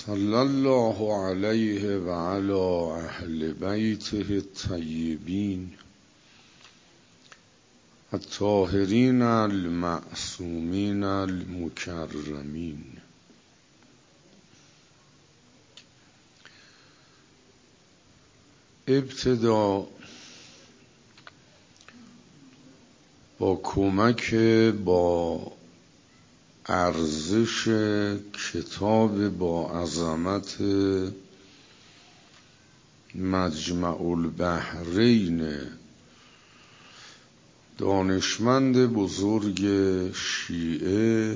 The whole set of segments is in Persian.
صلی الله علیه و علی اهل بیته الطیبین الطاهرین المعصومین المکرمین. ابتدا با کمک با ارزش کتاب با عظمت مجمع البحرین دانشمند بزرگ شیعه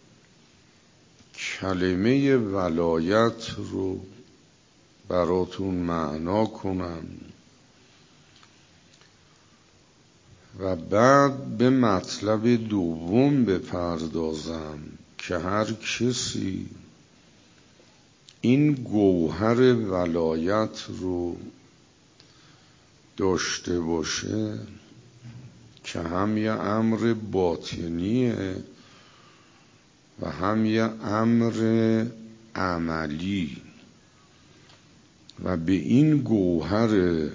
کلمه ولایت رو براتون معنا کنم و بعد به مطلب دوم بپردازم که هر کسی این گوهر ولایت رو داشته باشه که هم یه امر باطنیه و هم یه امر عملی و به این گوهر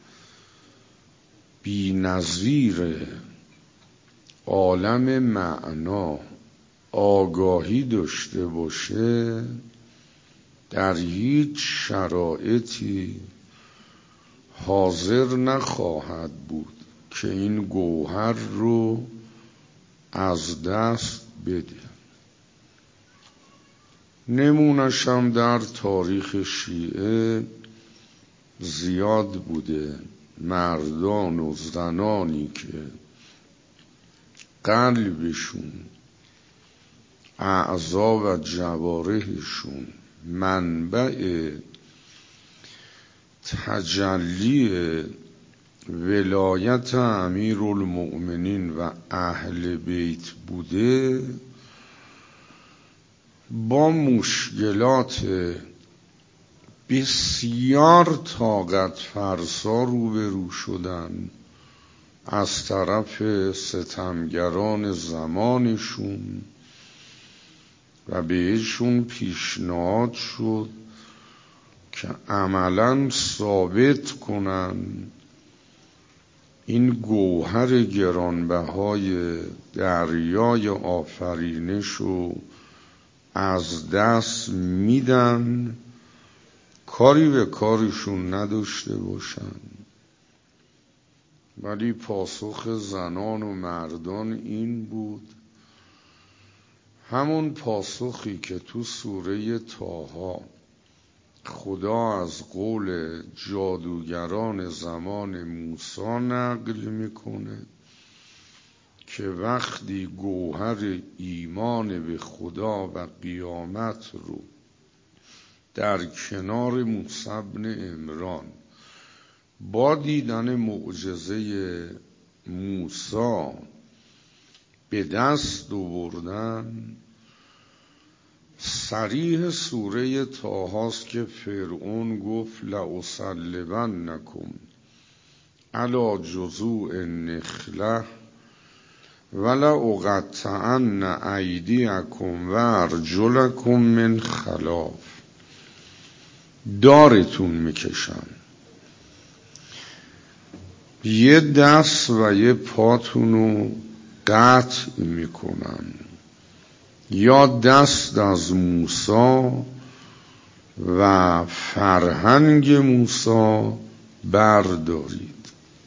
بی نظیر عالم معنا آگاهی داشته باشه در هیچ شرایطی حاضر نخواهد بود که این گوهر رو از دست بده. نمونش هم در تاریخ شیعه زیاد بوده، مردان و زنانی که قلبشون اعضا و جوارحشون منبع تجلی ولایت امیرالمؤمنین و اهل بیت بوده با مشکلات بسیار طاقت فرسا روبرو شدن از طرف ستمگران زمانشون و بهشون پیشنهاد شد که عملاً ثابت کنن این گوهر گرانبهای دریای آفرینش رو از دست میدن، کاری به کارشون نداشته باشن. ولی پاسخ زنان و مردان این بود، همون پاسخی که تو سوره طه خدا از قول جادوگران زمان موسی نقل میکنه که وقتی گوهر ایمان به خدا و قیامت رو در کنار موسی بن عمران با دیدن معجزه موسی به دست آوردن، صریح سوره طه هاست که فرعون گفت لأصلبنکم علی جذوع النخلة ولأقطعن ایدیکم و ارجلکم من خلاف. دارتون میکشم، یه دست و یه پاتونو قطع میکنم، یا دست از موسی و فرهنگ موسی بردارید.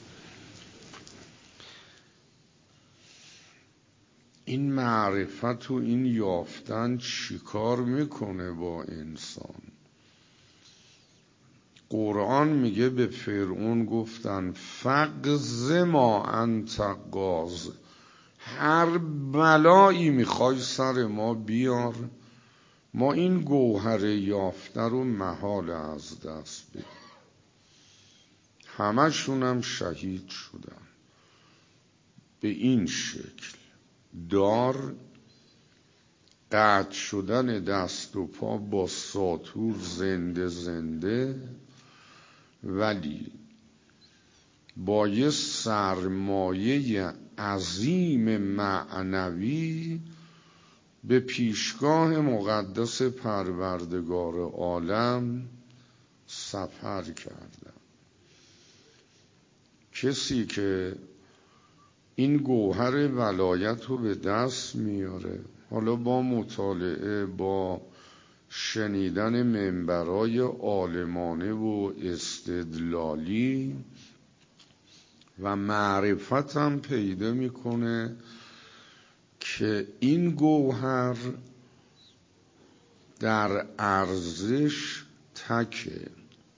این معرفت و این یافتن چیکار میکنه با انسان؟ قرآن میگه به فرعون گفتن فقض ما انت قاض، هر بلایی میخوای سر ما بیار، ما این گوهر یافته رو محال از دست بدیم. همشون هم شهید شدن به این شکل. دار قطع شدن دست و پا با ساطور زنده زنده، ولی با یه سرمایه عظیم معنوی به پیشگاه مقدس پروردگار عالم سفر کردم. کسی که این گوهر ولایت رو به دست میاره، حالا با مطالعه، با شنیدن منبرای عالمانه و استدلالی و معرفت هم پیدا میکنه که این گوهر در ارزش تکه،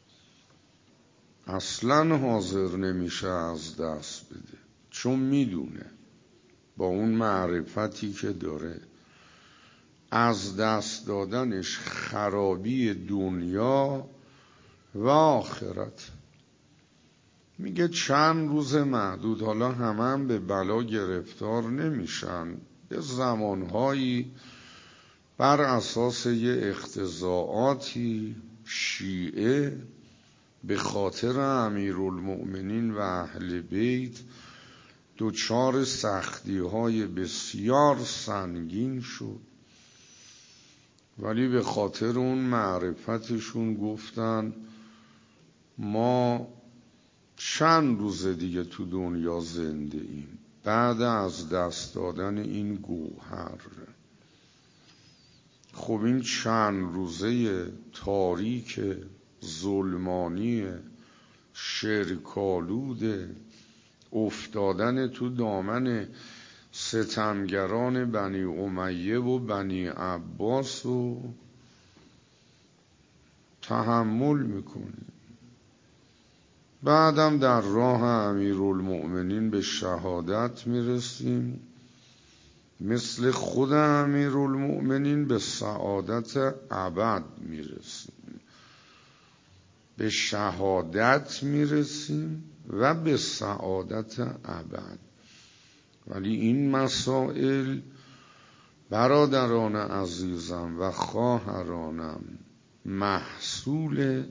اصلا حاضر نمیشه از دست بده، چون میدونه با اون معرفتی که داره از دست دادنش خرابی دنیا و آخرت. میگه چند روز محدود، حالا هم به بلا گرفتار نمیشن، یه زمانهایی بر اساس یه اقتضاعاتی شیعه به خاطر امیرالمؤمنین و اهل بیت دچار سختی‌های بسیار سنگین شد، ولی به خاطر اون معرفتشون گفتن ما چند روز دیگه تو دنیا زنده ایم بعد از دست دادن این گوهر. خب این چند روزه تاریک ظلمانی شرک‌آلود افتادن تو دامن ستمگران بنی امیه و بنی عباس رو تحمل میکنیم. بعدم در راه امیرالمؤمنین به شهادت میرسیم، مثل خود امیرالمؤمنین به سعادت ابد میرسیم، به شهادت میرسیم و به سعادت ابد. ولی این مسائل برادران عزیزم و خواهرانم محصول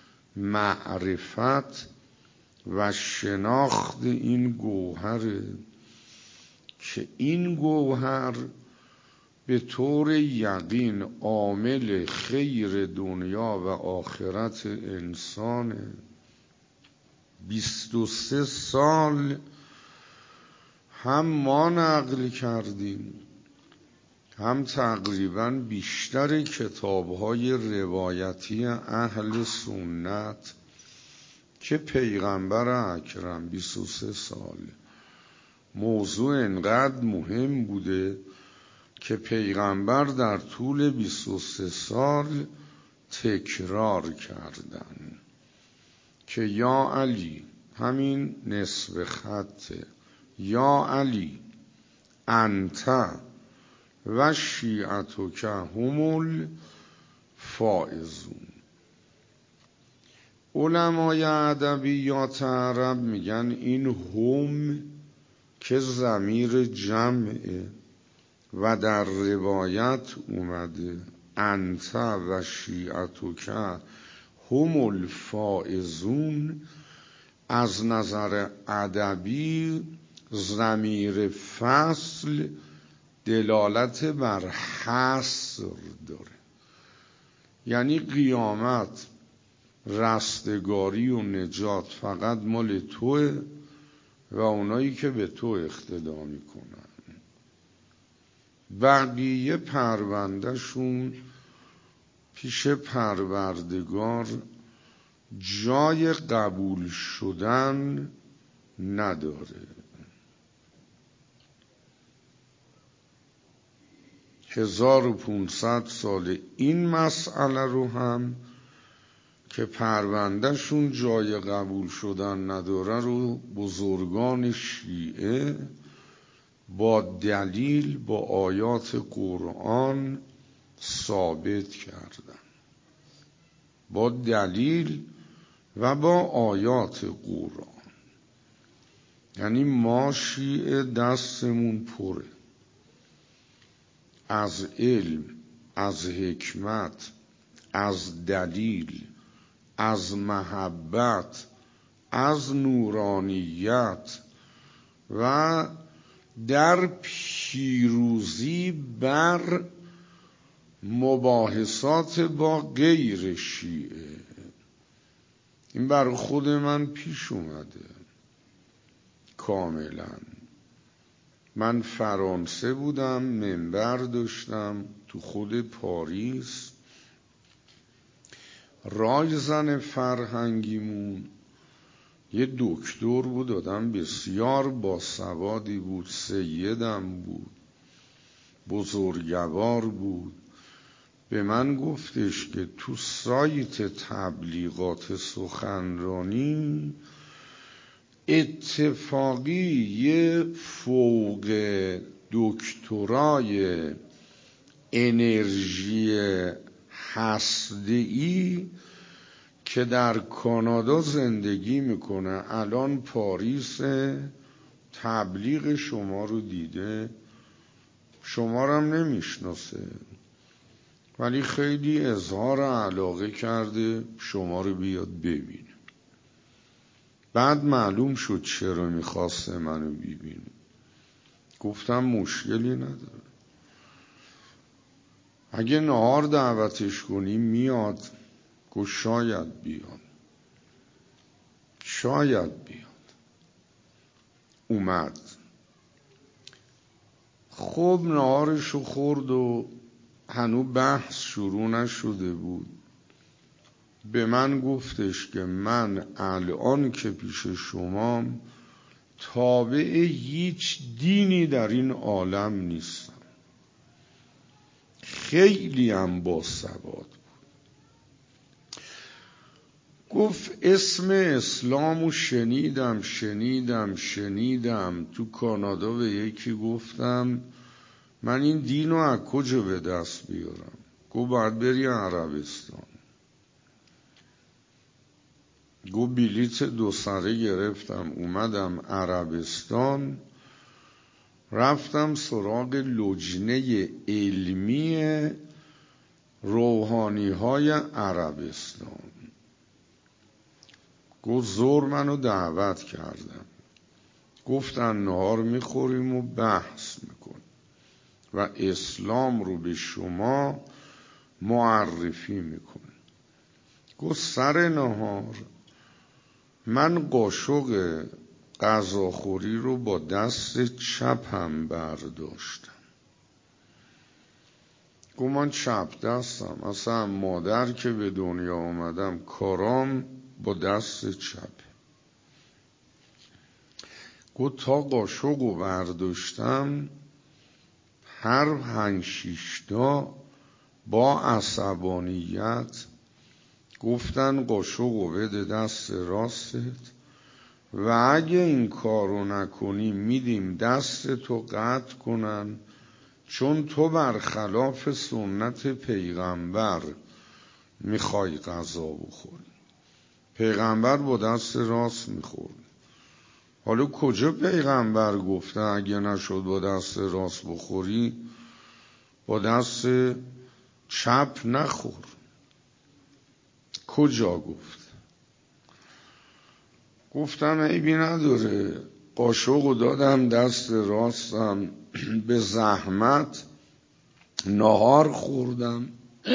معرفت و شناخت این گوهره که این گوهر به طور یقین عامل خیر دنیا و آخرت انسانه. 23 سال هم ما نقل کردیم، هم تقریبا بیشتر کتاب‌های روایتی اهل سنت که پیغمبر اکرم 23 سال موضوع انقدر مهم بوده که پیغمبر در طول 23 سال تکرار کردن که یا علی، همین نصف خطه، یا علی انت و شیعتک هم الفائزون. علمای ادبیات عرب میگن این هم که ضمیر جمعه و در روایت اومده انت و شیعتک هم الفائزون، از نظر ادبی ضمیر فصل دلالت بر حصر داره، یعنی قیامت، رستگاری و نجات فقط مال توه و اونایی که به تو اقتدا میکنن، بقیه پروندهشون پیش پروردگار جای قبول شدن نداره. 1500 سال این مسئله رو هم که پروندهشون جای قبول شدن نداره رو بزرگان شیعه با دلیل، با آیات قرآن ثابت کردن، با دلیل و با آیات قرآن. یعنی ما شیعه دستمون پره از علم، از حکمت، از دلیل، از محبت، از نورانیت و در پیروزی بر مباحثات با غیر شیعه. این برای خود من پیش اومده کاملا. من فرانسه بودم، منبر داشتم تو خود پاریس، رایزن فرهنگیمون یه دکتر بود، آدم بسیار باسوادی بود، سیدم بود، بزرگوار بود. به من گفتش که تو سایت تبلیغات سخنرانی اتفاقی یه فوق دکترای انرژی هسته‌ای که در کانادا زندگی میکنه الان پاریس، تبلیغ شما رو دیده، شما رو هم نمیشناسه ولی خیلی اظهار علاقه کرده شما رو بیاد ببینه. بعد معلوم شد چرا میخواسته منو ببینه. گفتم مشکلی نداره، اگه نهار دعوتش کنیم میاد. گفت شاید بیاد، شاید بیاد. اومد. خب نهارشو خورد و هنو بحث شروع نشده بود. به من گفتش که من الان که پیش شمام تابع هیچ دینی در این عالم نیستم. خیلی هم باسواد بود. گفت اسم اسلامو شنیدم تو کانادا. به یکی گفتم من این دینو از کجا به دست بیارم؟ گفت باید بری عربستان. گفت بلیت 2 سره گرفتم اومدم عربستان، رفتم سراغ لجنه علمی روحانی های عربستان. گفت زور منو دعوت کردن، گفتن نهار میخوریم و بحث میکنیم و اسلام رو به شما معرفی میکنیم. گفت سر نهار من قاشق غذاخوری رو با دست چپم برداشتم. گفت من چپ دستم، اصلا مادر که به دنیا آمدم کارام با دست چپ. گفت تا قاشق رو برداشتم هر 5-6 تا با عصبانیت گفتن قاشق رو بده دست راستت و اگه این کارو نکنی میدیم دست تو قطع کنن، چون تو برخلاف سنت پیغمبر میخوای غذا بخوری. پیغمبر با دست راست میخورد. حالا کجا پیغمبر گفته اگه نشد با دست راست بخوری با دست چپ نخور؟ کجا گفت؟ گفتم عیبی نداره. قاشقو دادم دست راستم، به زحمت نهار خوردم.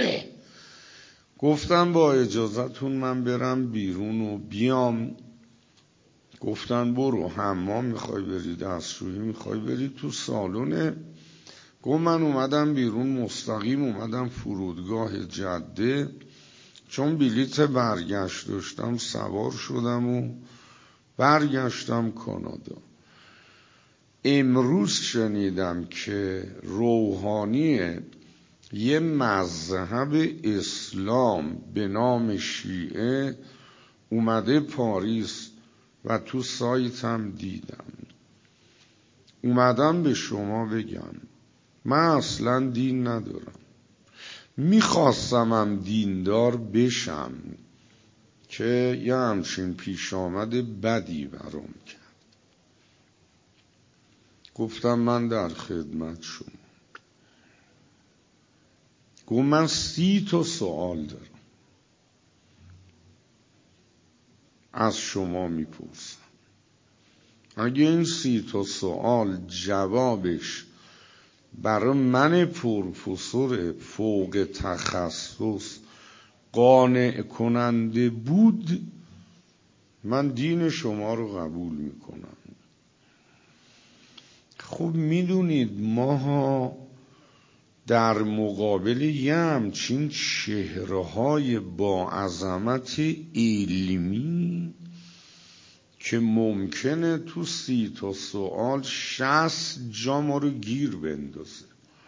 گفتم با اجازتون من برم بیرون و بیام. گفتن برو حمام میخوای بری، دستشویی میخوای بری، تو سالونه. گفت من اومدم بیرون، مستقیم اومدم فرودگاه جده، چون بلیت برگشت داشتم سوار شدم و برگشتم کانادا. امروز شنیدم که روحانی یه مذهب اسلام به نام شیعه اومده پاریس و تو سایتم دیدم. اومدم به شما بگم من اصلا دین ندارم. میخواستمم دیندار بشم که یه همچین پیش آمد بدی برام کرد. گفتم من در خدمت شما. گفت من 30 تا سوال دارم از شما میپرسم، اگه این 30 تا سوال جوابش برای من پروفسور فوق تخصص قانع کننده بود، من دین شما رو قبول میکنم. خب میدونید ماها در مقابل یه همچین چهره‌های با عظمت علمی که ممکنه تو 30 تا سوال 60 جا ما رو گیر بندازه،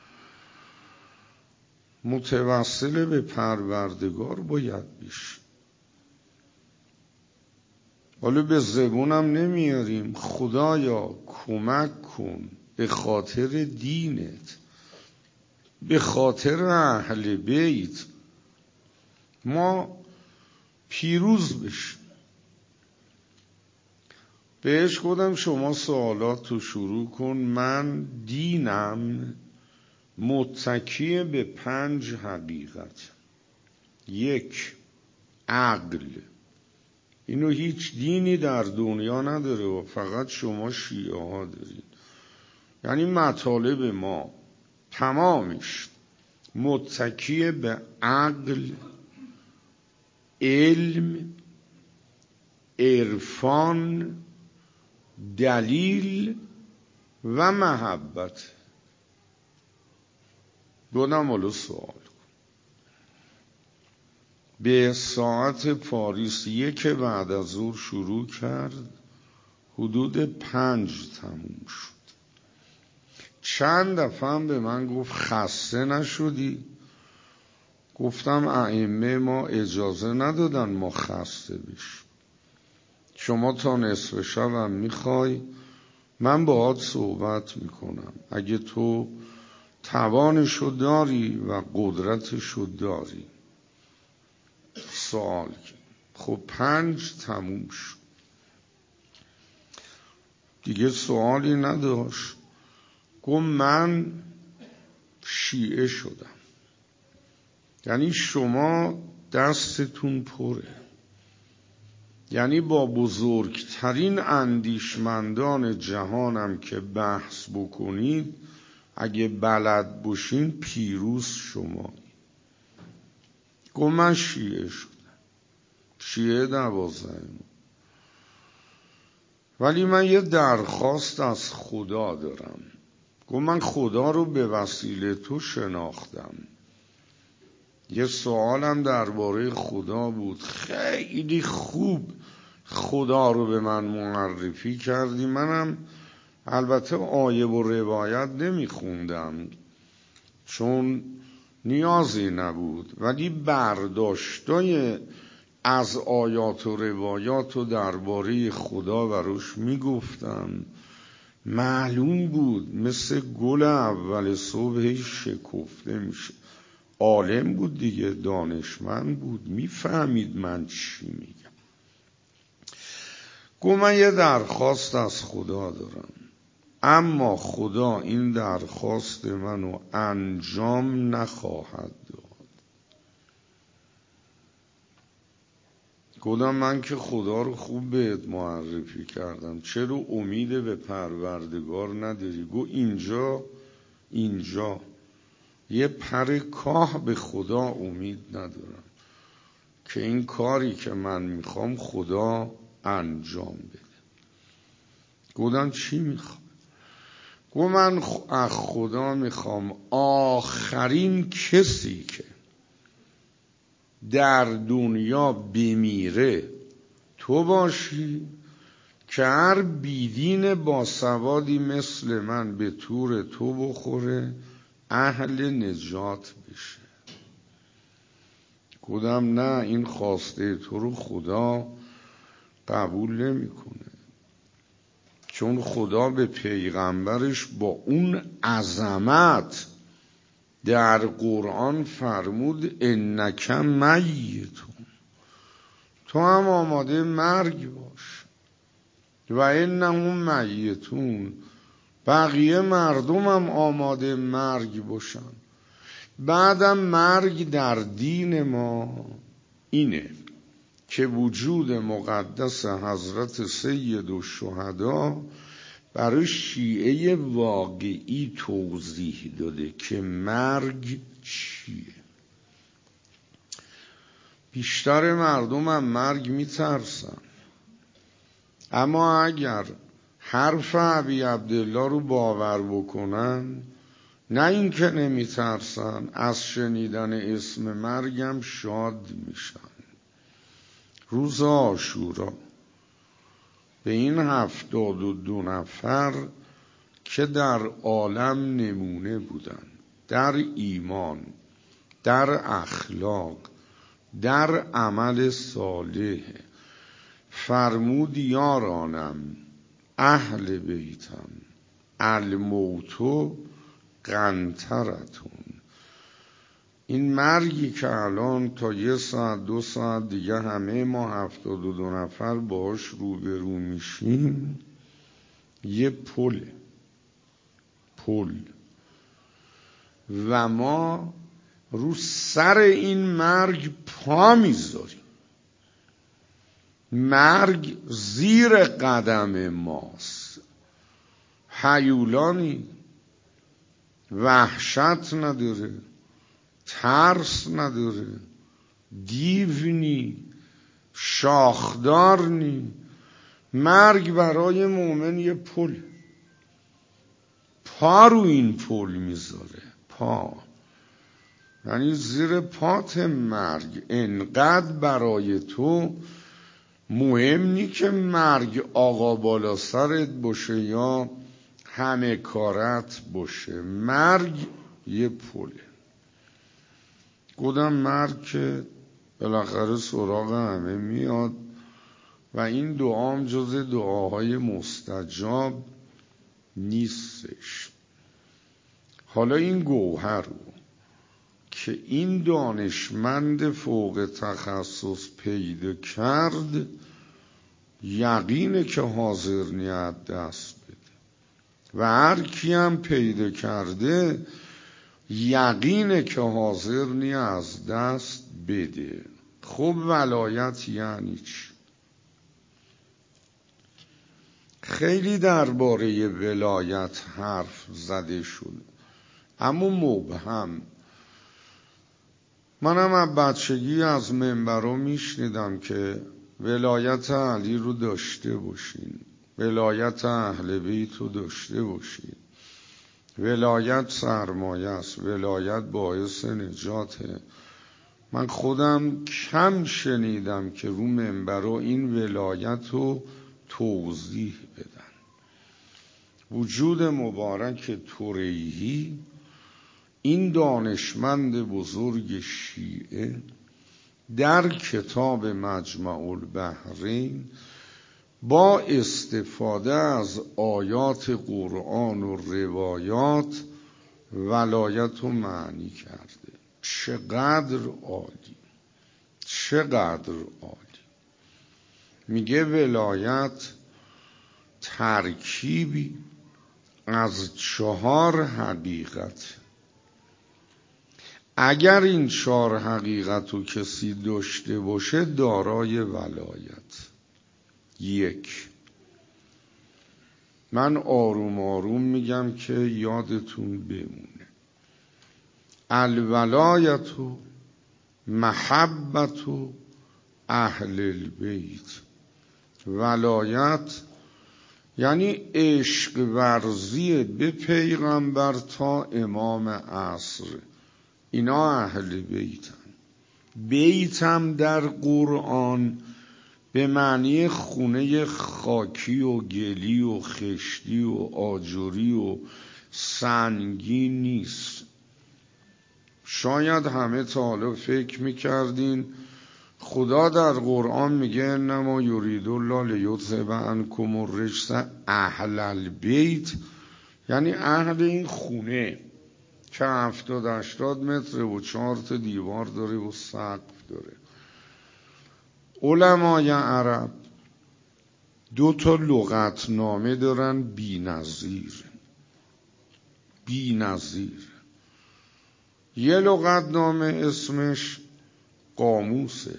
متوسل به پروردگار باید بشه. حالا به زبونم نمیاریم خدایا کمک کن به خاطر دینت، به خاطر اهل بیت ما پیروز بشیم. بهش گفتم شما سوالات رو شروع کن، من دینم متکی به 5 حقیقت. 1 عقل، اینو هیچ دینی در دنیا نداره و فقط شما شیعه ها دارید. یعنی مطالب ما تمامش متکی به عقل، علم، عرفان، دلیل و محبت. دونم حالا سوال کن. به ساعت پاریس 1 بعد از ظهر شروع کرد، حدود 5 تموم شد. چند دفعه هم به من گفت خسته نشدی؟ گفتم ائمه ما اجازه ندادن ما خسته بشیم. شما تا نصف شبم میخوای، من باهات صحبت میکنم. اگه تو توانشو داری و قدرتشو داری. سوال خب 5 تموم شد دیگه، سوالی نداشت. گفت من شیعه شدم. یعنی شما دستتون پره، یعنی با بزرگترین اندیشمندان جهانم که بحث بکنید اگه بلد باشین پیروز شما. گفت من شیعه شدم، شیعه 12. ولی من یه درخواست از خدا دارم. گفت من خدا رو به وسیله تو شناختم. یه سوالم درباره خدا بود، خیلی خوب خدا رو به من معرفی کردی. منم البته آیه و روایت نمیخوندم چون نیازی نبود، ولی برداشتای از آیات و روایات و درباره خدا بروش میگفتم. معلوم بود مثل گل اول صبح شکفته میشه. عالم بود دیگه، دانشمند بود، میفهمید من چی میگم. گفت من یه درخواست از خدا دارم، اما خدا این درخواست منو انجام نخواهد داد. گفتم من که خدا رو خوب بهت معرفی کردم، چرا امید به پروردگار نداری؟ گفت اینجا یه پر کاه به خدا امید ندارم که این کاری که من میخوام خدا انجام بده. گفتم چی میخوام؟ گفت من از خدا میخوام آخرین کسی که در دنیا بمیره تو باشی که هر بیدین باسوادی مثل من به تور تو بخوره، اهل نجات بشه. گفتم نه، این خواسته تو رو خدا قبول نمیکنه، چون خدا به پیغمبرش با اون عظمت در قرآن فرمود انک میتون، تو هم آماده مرگ باش و انهم میتون، بقیه مردم هم آماده مرگ باشن. بعدم مرگ در دین ما اینه که وجود مقدس حضرت سید الشهدا برای شیعه واقعی توضیح داده که مرگ چیه. بیشتر مردم هم مرگ میترسن، اما اگر حرف ابی عبدالله رو باور بکنن، نه اینکه نمیترسن، از شنیدن اسم مرگم شاد میشن. روز عاشورا به این 72 نفر که در عالم نمونه بودن، در ایمان، در اخلاق، در عمل صالح، فرمود یارانم اهل بیتم الموت قنطرتون. این مرگی که الان تا 1 ساعت 2 ساعت دیگه همه ما 72 نفر باش روبرو میشیم، یه پل و ما رو سر این مرگ پا میذاریم. مرگ زیر قدم ماست. هیولانی، وحشت نداره، ترس نداره، دیو نی، شاخدار نی. مرگ برای مؤمن یه پل، پا رو این پل میذاره. پا یعنی زیر پات مرگ. انقدر برای تو مهم نی که مرگ آقا بالا سرت باشه یا همه کارت باشه. مرگ یه پله. گفتم مرگ که بالاخره سراغ همه میاد و این دعام جز دعاهای مستجاب نیستش. حالا این گوهر رو که این دانشمند فوق تخصص پیدا کرد، یقینه که حاضر نیت دست بده و هر کی هم پیدا کرده یقینه که حاضر نیت از دست بده. خب ولایت یعنی چی؟ خیلی درباره ولایت حرف زده شد، اما مبهم. منم از بچگی از منبرها میشنیدم که ولایت علی رو داشته باشین، ولایت اهل بیت رو داشته باشین، ولایت سرمایه است، ولایت باعث نجاته. من خودم کم شنیدم که رو منبرها این ولایت رو توضیح بدن. وجود مبارک طریحی، این دانشمند بزرگ شیعه، در کتاب مجمع البحرین با استفاده از آیات قرآن و روایات ولایت رو معنی کرده. چقدر عالی، چقدر عالی. میگه ولایت ترکیبی از 4 حقیقت. اگر این 4 حقیقت رو کسی داشته باشه دارای ولایت. 1، من آروم آروم میگم که یادتون بمونه، الولایت محبت اهل البیت. ولایت یعنی عشق ورزی به پیغمبر تا امام عصر. اینا اهل بیتن. بیتم در قرآن به معنی خونه خاکی و گلی و خشتی و آجری و سنگی نیست. شاید همه تا حالا فکر میکردین خدا در قرآن میگه انما یرید الله لیذهب عنکم الرجس اهل البیت، یعنی اهل این خونه که 70-80 متر و 4 تا دیوار داره و سقف داره. علمای عرب 2 تا لغتنامه دارن بی‌نظیر. یه لغتنامه اسمش قاموسه،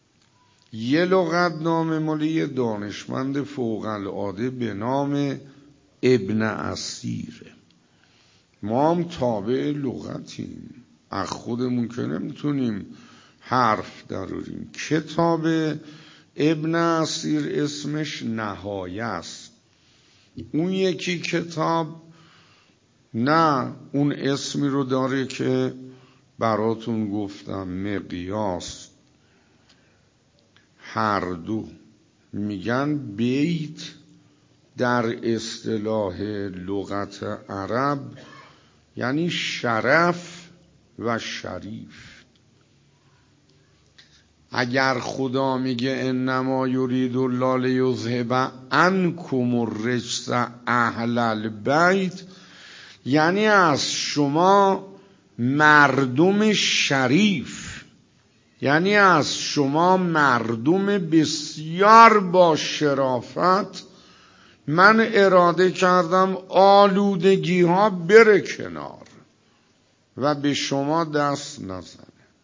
یه لغتنامه مال یه دانشمند فوق العاده به نام ابن اسیره. ما هم تابع لغتیم، از خودمون که نمیتونیم حرف دراریم. کتاب ابن اسیر اسمش نهایه است. اون یکی کتاب نه اون اسمی رو داره که براتون گفتم، مقیاس. هر دو میگن بیت در اصطلاح لغت عرب یعنی شرف و شریف. اگر خدا میگه انما یرید الله لیذهب عنکم الرجس اهل البیت، یعنی از شما مردم شریف، یعنی از شما مردم بسیار با شرافت من اراده کردم آلودگی ها بره کنار و به شما دست نزنه.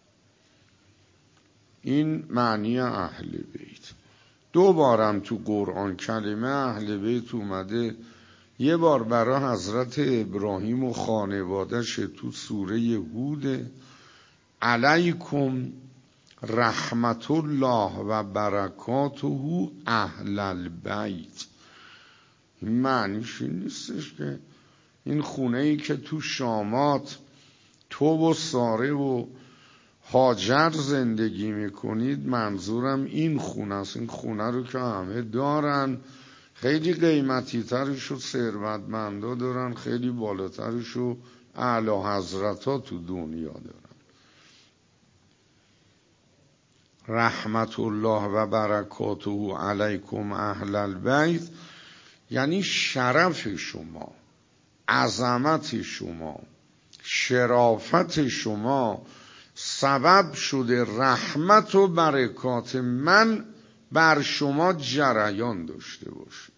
این معنی اهل بیت. دو بارم تو قرآن کلمه اهل بیت اومده. یه بار برای حضرت ابراهیم و خانواده‌اش تو سوره هود، علیکم رحمت الله و برکاته اهل البیت. این معنیش این نیستش که این خونه‌ای که تو شامات تو و ساره و هاجر زندگی میکنید منظورم این خونه است. این خونه رو که همه دارن، خیلی قیمتی ترش و ثروتمندا دارن، خیلی بالاترش و اعلی حضرت ها تو دنیا دارن. رحمت الله و برکاته علیکم اهل البیت یعنی شرف شما، عظمت شما، شرافت شما سبب شده رحمت و برکات من بر شما جریان داشته باشه.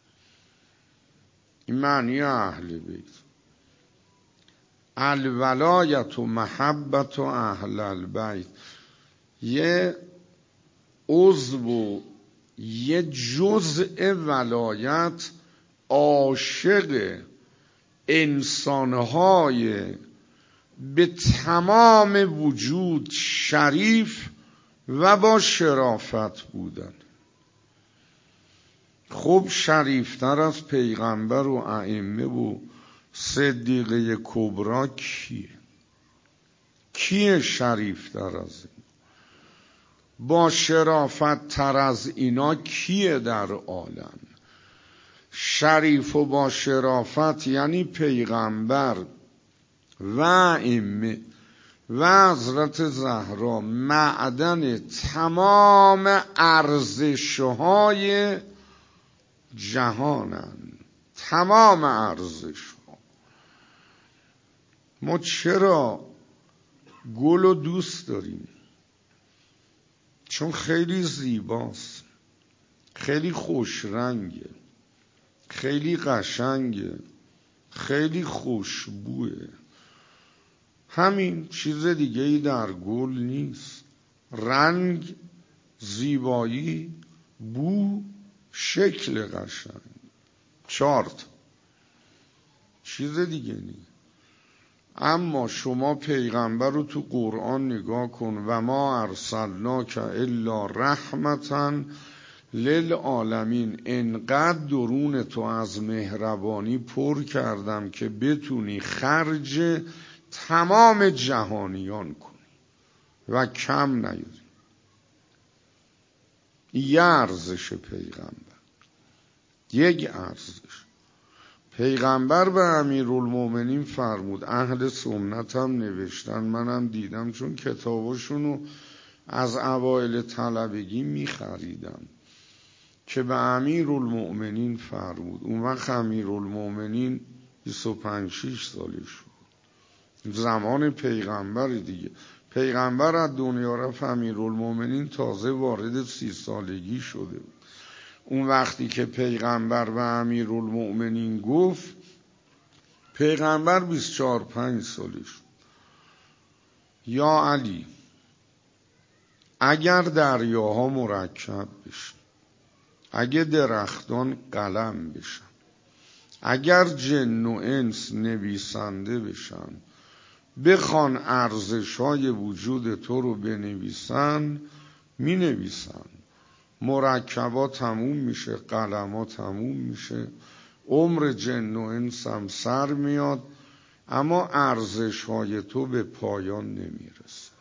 این معنی اهل بیت. الولایت و محبت و اهل البیت، یه عضو و یه جزء ولایت عاشق انسانهای به تمام وجود شریف و با شرافت بودن. خب شریفتر از پیغمبر و ائمه و صدیقه کبرا کیه؟ کیه شریفتر از این؟ با شرافت تر از اینا کیه در عالم؟ شریف و با شرافت یعنی پیغمبر و ائمه و حضرت زهرا معدن تمام ارزش‌های جهانن، تمام ارزش‌ها. ما چرا گل رو دوست داریم؟ چون خیلی زیباست، خیلی خوش رنگه، خیلی قشنگه، خیلی خوشبوه. همین، چیز دیگه ای در گل نیست. رنگ، زیبایی، بو، شکل قشنگ، 4 چیز دیگه نیست. اما شما پیغمبر رو تو قرآن نگاه کن، و ما ارسلناک الا رحمتا للعالمین. انقدر درون تو از مهربانی پر کردم که بتونی خرج تمام جهانیان کنی و کم نیاری. یه ارزش پیغمبر، یک ارزش. پیغمبر به امیرالمومنین فرمود، اهل سنت هم نوشتن، منم دیدم چون کتاباشونو از اوایل طلبگی میخریدم، که به امیرالمومنین فرمود. اون وقت امیرالمومنین 25-6 سالش بود، زمان پیغمبر دیگه. پیغمبر از دنیا رفت، امیرالمومنین تازه وارد 30 سالگی شده بود. اون وقتی که پیغمبر به امیرالمومنین گفت، پیغمبر 24-25 سالش بود. یا علی، اگر دریاها مرکب بشن، اگه درختان قلم بشن، اگر جن و انس نویسنده بشن بخوان ارزش‌های وجود تو رو بنویسن، می نویسن. مرکبا تموم میشه، قلم‌ها تموم میشه، عمر جن و انس هم سر میاد، اما ارزش‌های تو به پایان نمیرسه.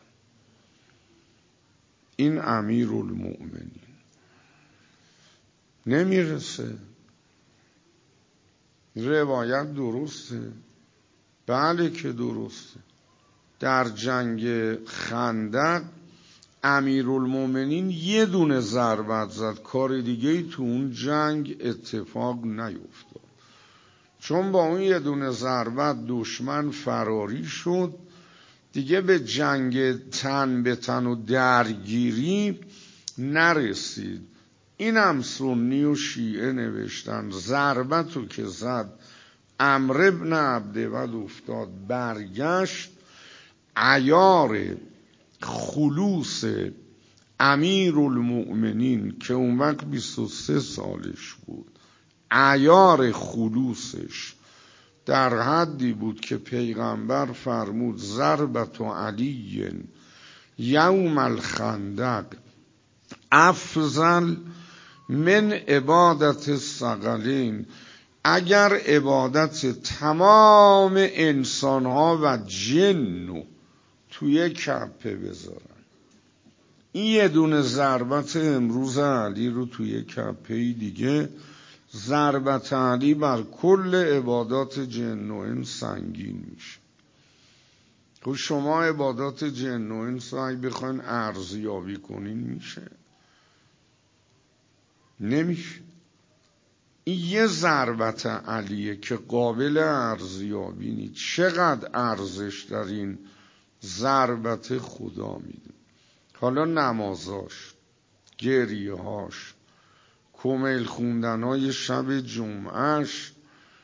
این امیرالمؤمنین نمیرسه. روایت درسته؟ بله که درسته. در جنگ خندق امیرالمؤمنین یه دونه ضربت زد، کار دیگه‌ای تو اون جنگ اتفاق نیفتاد، چون با اون یه دونه ضربت دشمن فراری شد، دیگه به جنگ تن به تن و درگیری نرسید. اینم سنی و شیعه نوشتن ضربتو که زد عمرو بن عبدود افتاد برگشت، عیار خلوص امیرالمؤمنین که اون وقت 23 سالش بود، عیار خلوصش در حدی بود که پیغمبر فرمود ضربت علی یوم الخندق افضل من عبادت الثقلین. اگر عبادت تمام انسانها و جن توی کپه بذارن، این یه دونه ضربت امروز علی رو توی کپه دیگه، ضربت علی بر کل عبادات جن و انس سنگین میشه. خب شما عبادات جن و انس اگه بخواین ارزیابی کنین میشه؟ نمیشه. این یه ضربت علیه که قابل ارزیابی نیست. چقدر ارزش در این ضربت خدا میده. حالا نمازاش، گریهاش، کمیل خوندنهای شب جمعهش،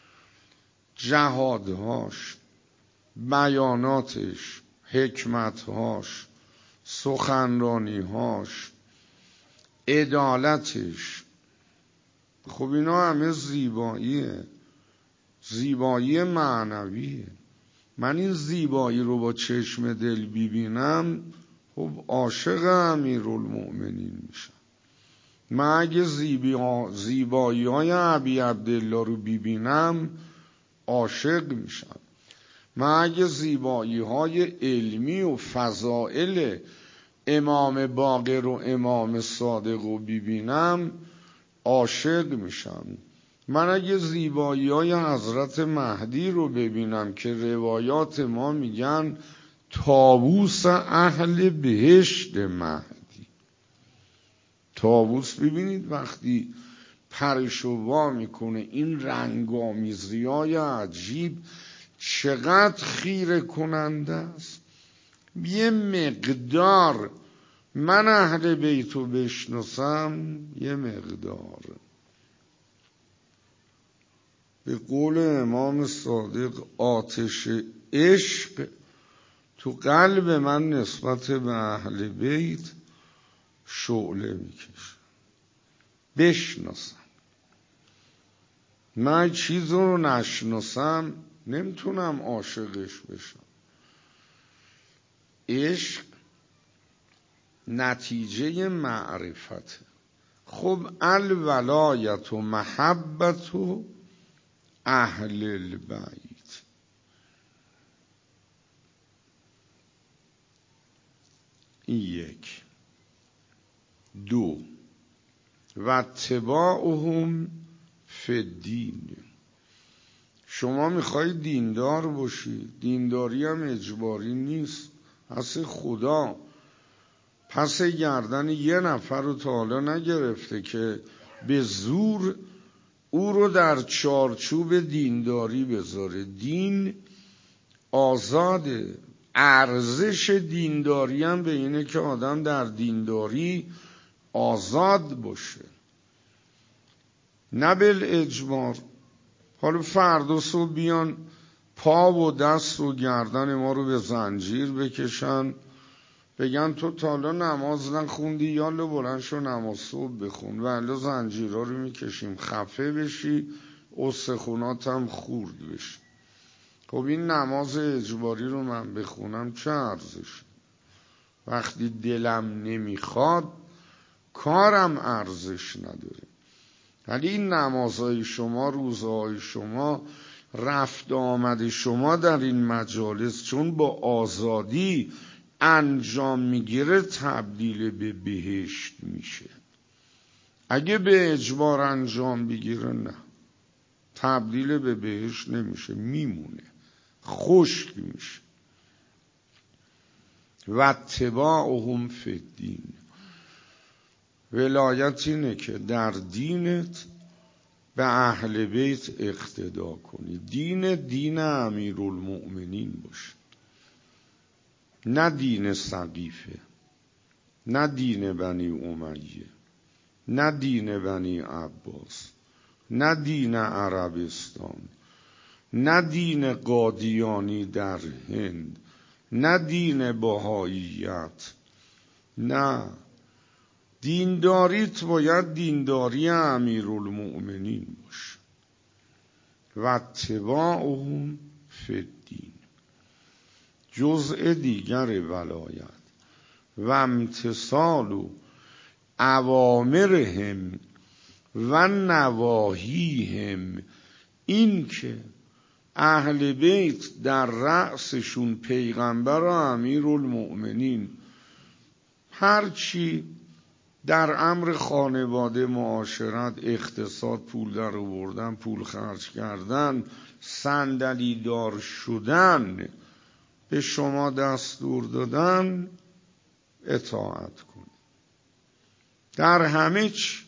جهادهاش، بیاناتش، حکمتهاش، سخنرانیهاش، عدالتش، خب اینا همه زیباییه، زیبایی معنویه. من این زیبایی رو با چشم دل ببینم، خب عاشق امیرالمؤمنین میشم. من اگه زیبایی های ابی عبدالله رو ببینم عاشق میشم. من اگه زیبایی های علمی و فضائل امام باقر و امام صادق رو ببینم عاشق میشم. من اگه زیبایی های حضرت مهدی رو ببینم که روایات ما میگن طاووس اهل بهشت مهدی، طاووس ببینید وقتی پرشو وا میکنه این رنگامیزی های عجیب چقدر خیره کننده است. یه مقدار من اهل بیتو بشناسم، یه مقدار به قول امام صادق آتش عشق تو قلب من نسبت به اهل بیت شعله میکشه. بشناسم. من چیز رو نشناسم نمیتونم عاشقش بشم. عشق نتیجه معرفته. خب الولایت و محبت و اهل البیت. این یک. دو، و اتباعهم فی الدین. شما میخوای دیندار باشی، دینداری هم اجباری نیست، پس خدا پس گردن یه نفر رو تا حالا نگرفته که به زور او رو در چارچوب دینداری بذاره. دین آزاده. ارزش دینداری هم به اینه که آدم در دینداری آزاد باشه، نه بالاجبار. حالا فردا صبح بیان پا و دست و گردن ما رو به زنجیر بکشن، بگن تو تا حالا نماز نخوندی، یالا بلند شو نماز صبح بخون، ولی زنجیرها رو میکشیم، خفه بشی استخوناتم خورد بشه. خب این نماز اجباری رو من بخونم چه ارزش؟ وقتی دلم نمیخواد کارم ارزش نداره. ولی این نمازهای شما، روزهای شما، رفت آمد شما در این مجالس چون با آزادی انجام میگیره تبدیل به بهشت میشه. اگه به اجبار انجام بگیره نه، تبدیل به بهشت نمیشه، میمونه، خشک میشه. و اتباعهم فی الدین، ولایت اینه که در دینت به اهل بیت اقتدا کنی. دین امیرالمؤمنین باشه، نه دین سقیفه، نه دین بنی امیه، نه دین بنی عباس، نه دین عربستان، نه دین قادیانی در هند، نه دین بهائیت. نه، دینداریت باید دینداری امیرالمؤمنین باشه. و اتباعهم فی الدین، جزء دیگر ولایت. و امتثال اوامرهم و نواهیهم، این که اهل بیت در رأسشون پیغمبر و امیرالمؤمنین هرچی در امر خانواده، معاشرت، اقتصاد، پول در آوردن، پول خرج کردن، صندلی دار شدن، به شما دستور دادن اطاعت کنید. در همه چی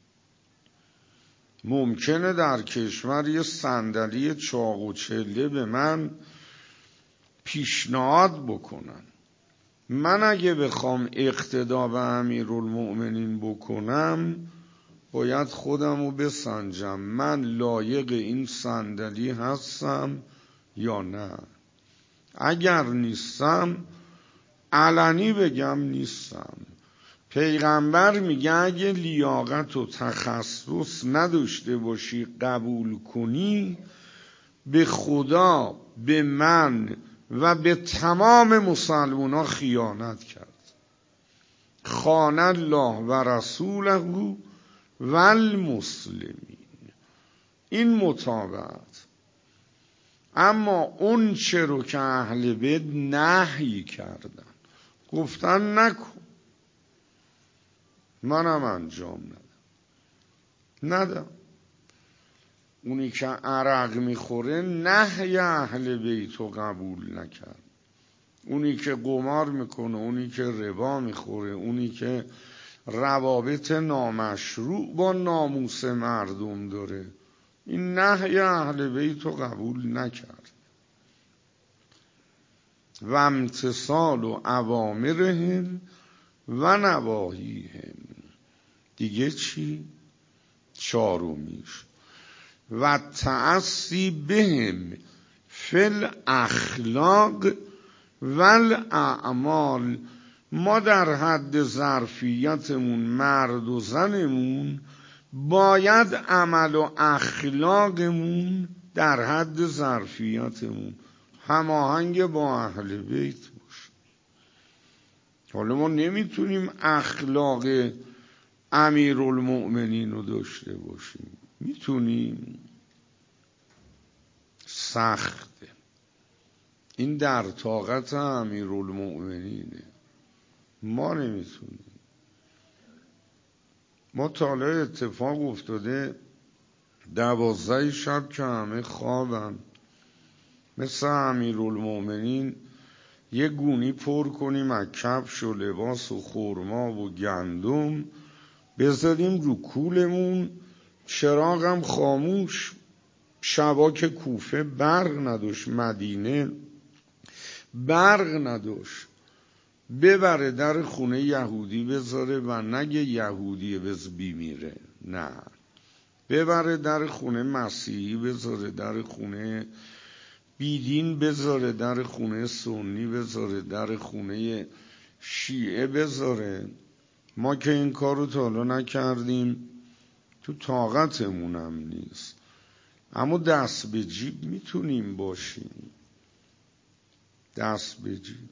ممکنه در کشور یه صندلی چاق و چله به من پیشنهاد بکنن، من اگه بخوام اقتدا به امیرالمؤمنین بکنم باید خودم رو بسنجم، من لایق این صندلی هستم یا نه. اگر نیستم علنی بگم نیستم. پیغمبر میگه اگه لیاقت و تخصص نداشته باشی قبول کنی، به خدا، به من و به تمام مسلمانان خیانت کرد. خان الله و رسوله و المسلمین. این متابعت. اما اون چه رو که اهل بیت نهی کردن، گفتن نکن، منم انجام ندم. اونی که عرق میخوره نهی اهل بیت رو قبول نکرد. اونی که قمار میکنه، اونی که ربا میخوره، اونی که روابط نامشروع با ناموس مردم داره، این نهی اهل بیت رو قبول نکرد. و امتثال و اوامرهم و نواهیهم. دیگه چی؟ چهارمیش و تعصی بهم فی الاخلاق و الاعمال. ما در حد ظرفیتمون، مرد و زنمون، باید عمل و اخلاقمون در حد ظرفیتمون هماهنگ با اهل بیت باشه. حالا ما نمیتونیم اخلاق امیرالمؤمنین رو داشته باشیم، میتونیم؟ سخته. این در طاقت امیرالمؤمنینه، ما نمیتونیم. ما تا حالا اتفاق افتاده 12 شب که همه خوابن، مثل امیرالمؤمنین یه گونی پر کنیم از کفش و لباس و خرما و گندم، بذاریم رو کولمون، چراغم خاموش. شبا که کوفه برق نداشت، مدینه برق نداشت، ببره در خونه یهودی بذاره و نگه یهودی بز بیمیره، نه، ببره در خونه مسیحی بذاره، در خونه بیدین بذاره، در خونه سنی بذاره، در خونه شیعه بذاره. ما که این کارو تا حالا نکردیم، تو طاقتمونم نیست. اما دست به جیب میتونیم باشیم. دست به جیب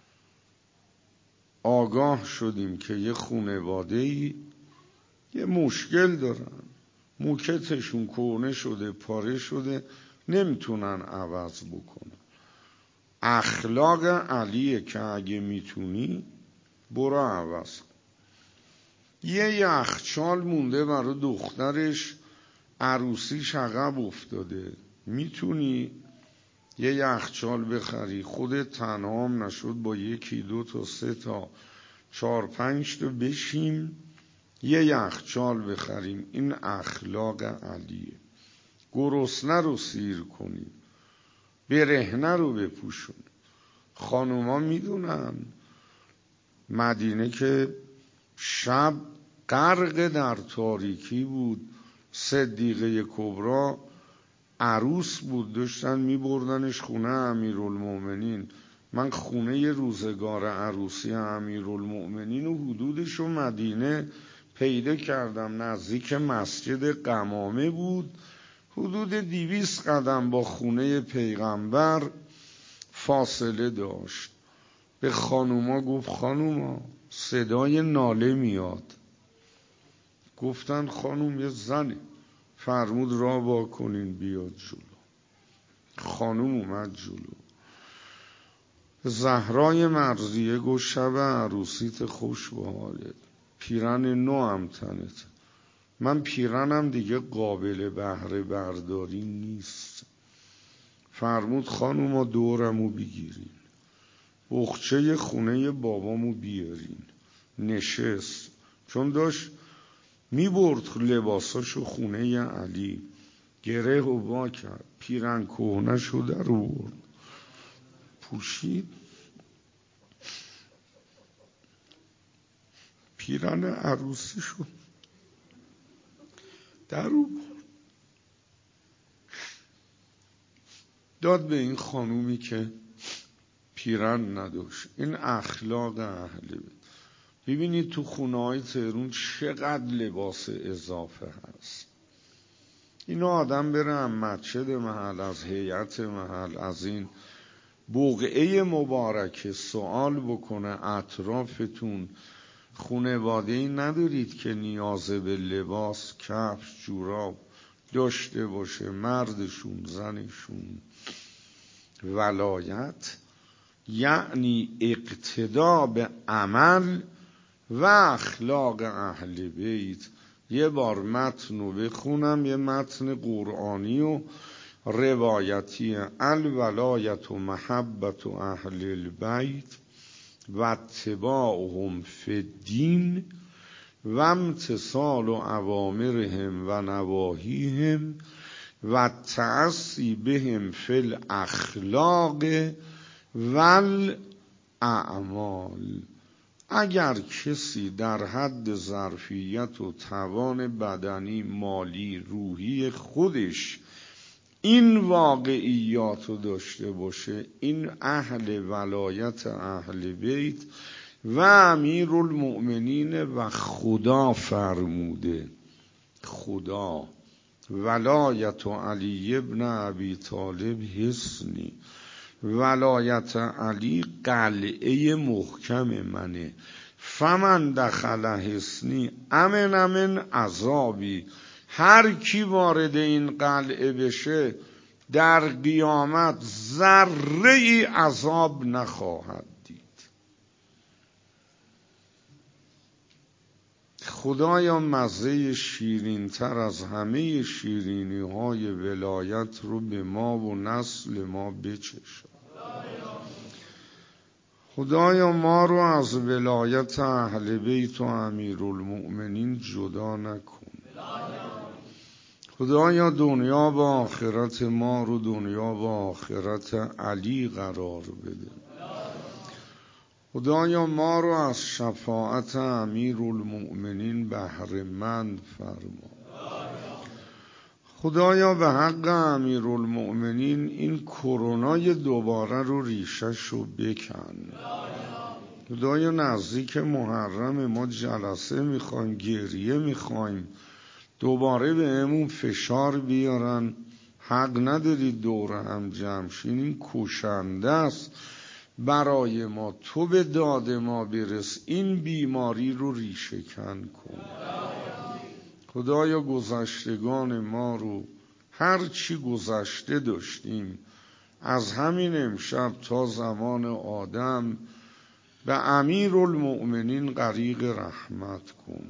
آگاه شدیم که یه خانواده‌ای یه مشکل دارن، موکتشون کهنه شده، پاره شده، نمیتونن عوض بکنن. اخلاق علیه که اگه میتونی برو عوض کن. یه یخچال مونده برای دخترش، عروسیش عقب افتاده، میتونی یه یخچال بخری، خودت تنها هم نشد با 1 2 تا 3 تا 4 5 تا بشیم یه یخچال بخریم. این اخلاق علیه. گرسنه رو سیر کنیم، برهنه رو بپوشون. خانوما میدونن مدینه که شب غرق در تاریکی بود، صدیقه کبرا عروس بود، داشتن میبردنش خونه امیرالمومنین. من خونه روزگار عروسی امیرالمومنین و حدودش و مدینه پیدا کردم، نزدیک مسجد قمامه بود، حدود 200 قدم با خونه پیغمبر فاصله داشت. به خانوما گفت خانوما صدای ناله میاد. گفتن خانوم یه زنه. فرمود را با کنین بیاد جلو. خانوم اومد جلو. زهرای مرضیه گفت شب عروسیت خوش به حالت، پیرن نو هم تنت. من پیرنم دیگه قابل بهره برداری نیست. فرمود خانوما دورمو بگیرین، بخچه خونه بابامو بیارین. نشست، چون داشت میبرد لباساشو خونه علی، گره و وا کرد، پیرن کهنه شده رو برد پوشید، پیرن عروسی شد در رو برد، داد به این خانومی که پیرن نداشت. این اخلاق اهل بیت. ببینید تو خونه‌های تهران چقدر لباس اضافه هست. اینو آدم بره مسجد محل، از هیئت محل، از این بقعه مبارکه سوال بکنه اطرافتون خونواده‌ای ندارید که نیاز به لباس، کفش، جوراب داشته باشه؟ مردشون، زنشون. ولایت یعنی اقتدا به عمل و اخلاق اهل بیت. یه بار متن رو بخونم، یه متن قرآنی و روایتی. الولایت و محبت و اهل البیت و اتباعهم فی الدین و امتثال اوامرهم و نواهیهم و تعصی بهم فی الاخلاق و الاعمال. اگر کسی در حد ظرفیت و توان بدنی، مالی، روحی خودش این واقعیات رو داشته باشه، این اهل ولایت اهل بیت و امیرالمؤمنین و خدا فرموده. خدا ولایت علی ابن ابی طالب حصنی، ولایت علی قلعه محکم منه. فمن دخل حصنی امن من عذابی. هر کی وارد این قلعه بشه در قیامت ذره ای عذاب نخواهد دید. خدایا مزه شیرین تر از همه شیرینی های ولایت رو به ما و نسل ما بچشان. خدایا ما رو از ولایت اهل بیت و امیرالمؤمنین جدا نکن. خدایا دنیا و آخرت ما رو دنیا و آخرت علی قرار بده. خدایا ما رو از شفاعت امیرالمؤمنین بهره مند فرما. خدایا به حق امیرالمؤمنین این کرونای دوباره رو ریشش رو بکن. خدایا نزدیک محرم ما جلسه میخوایم، گریه میخوایم، دوباره به همون فشار بیارن حق ندارید دور هم جمع شین، این کشنده است برای ما. تو به داد ما برس، این بیماری رو ریشه کن کن. خدایا گذشتگان ما رو هر چی گذشته داشتیم از همین امشب تا زمان آدم به امیرالمؤمنین غریق رحمت کن.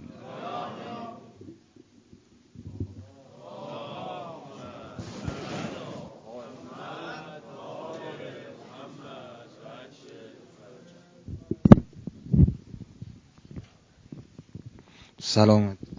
سلامت.